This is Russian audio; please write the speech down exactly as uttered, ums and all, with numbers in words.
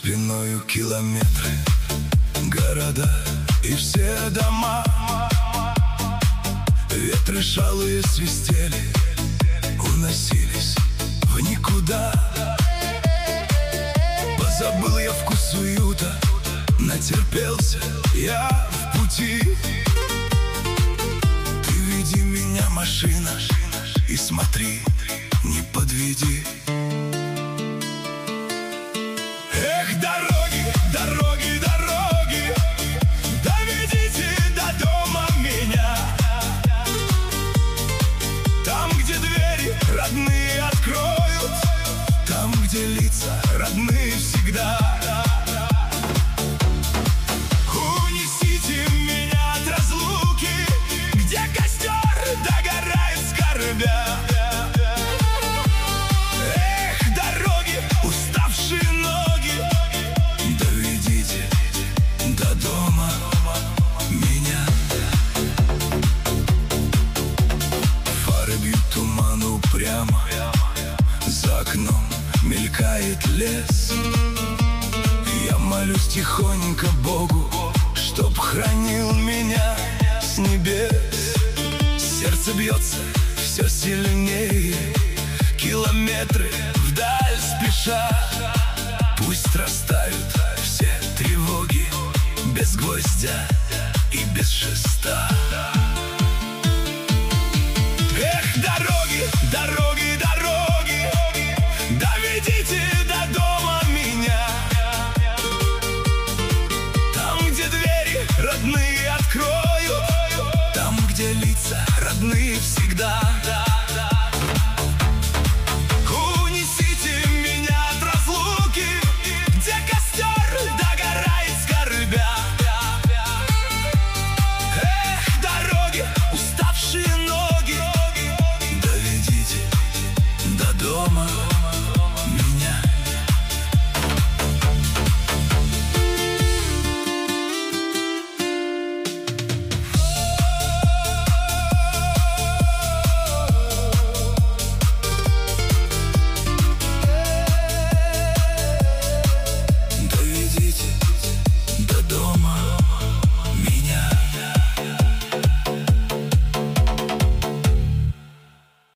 спиною километры, города и все дома. Ветры шалые свистели, уносились в никуда. Позабыл я вкус уюта, натерпелся я в пути. Ты веди меня, машина, и смотри, не подведи. Эх, дороги, дороги, дороги, доведите до дома меня. Там, где двери родные откроют, там, где лица родные всегда. Унесите меня от разлуки, где костер догорает скорбя. Эх, дороги, уставшие ноги, доведите до дома меня. Фары бьют туман упрямо, за окном мелькает лес. Я молюсь тихонько Богу, чтоб хранил меня с небес. Сердце бьется все сильнее, километры вдаль спеша. Пусть растают все тревоги, без гвоздя и без шеста.